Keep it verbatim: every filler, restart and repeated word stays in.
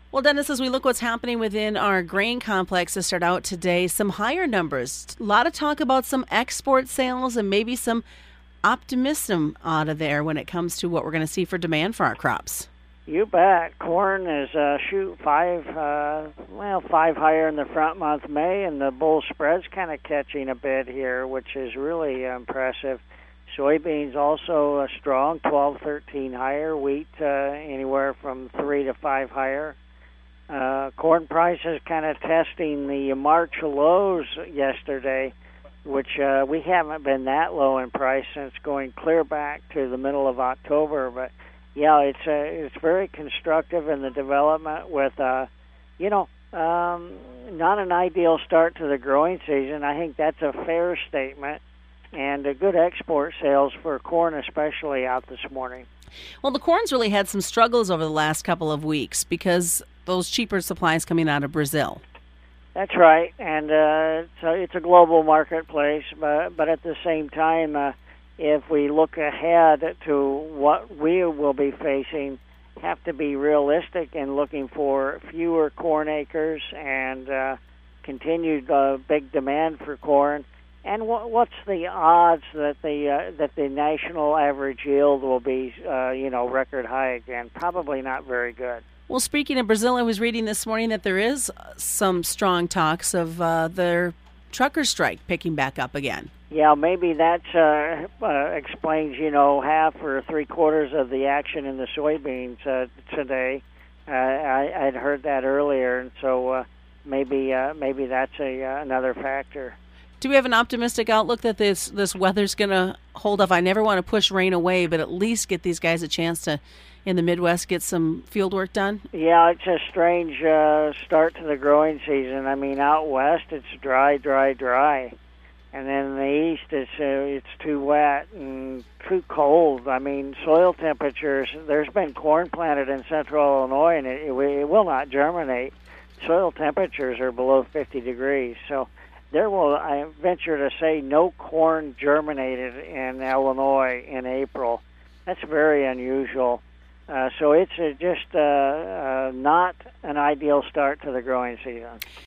Well, Dennis, as we look what's happening within our grain complex to start out today, some higher numbers. A lot of talk about some export sales and maybe some optimism out of there when it comes to what we're going to see for demand for our crops. You bet. Corn is uh, shoot five, uh, well, five higher in the front month May, and the bull spread's kind of catching a bit here, which is really impressive. Soybeans also uh, strong, twelve, thirteen higher. Wheat uh, anywhere from three to five higher. Uh, corn prices kind of testing the March lows yesterday, which uh, we haven't been that low in price since going clear back to the middle of October. But yeah, it's uh, it's very constructive in the development with, uh, you know, um, not an ideal start to the growing season. I think that's a fair statement, and a good export sales for corn, especially out this morning. Well, the corn's really had some struggles over the last couple of weeks because those cheaper supplies coming out of Brazil. That's right, and uh, so it's a global marketplace, but but at the same time, uh, if we look ahead to what we will be facing, have to be realistic in looking for fewer corn acres and uh, continued uh, big demand for corn. And what, what's the odds that the uh, that the national average yield will be, uh, you know, record high again? Probably not very good. Well, speaking of Brazil, I was reading this morning that there is some strong talks of uh, their trucker strike picking back up again. Yeah, maybe that uh, uh, explains, you know, half or three quarters of the action in the soybeans uh, today. Uh, I, I'd heard that earlier, and so uh, maybe uh, maybe that's a uh, another factor. Do we have an optimistic outlook that this this weather's going to hold up? I never want to push rain away, but at least get these guys a chance to, in the Midwest, get some field work done? Yeah, it's a strange uh, start to the growing season. I mean, out west it's dry, dry, dry. And then in the east it's, uh, it's too wet and too cold. I mean, soil temperatures, there's been corn planted in central Illinois, and it, it, it will not germinate. Soil temperatures are below fifty degrees, so there will, I venture to say, no corn germinated in Illinois in April. That's very unusual. Uh, so it's uh, just uh, uh, not an ideal start to the growing season.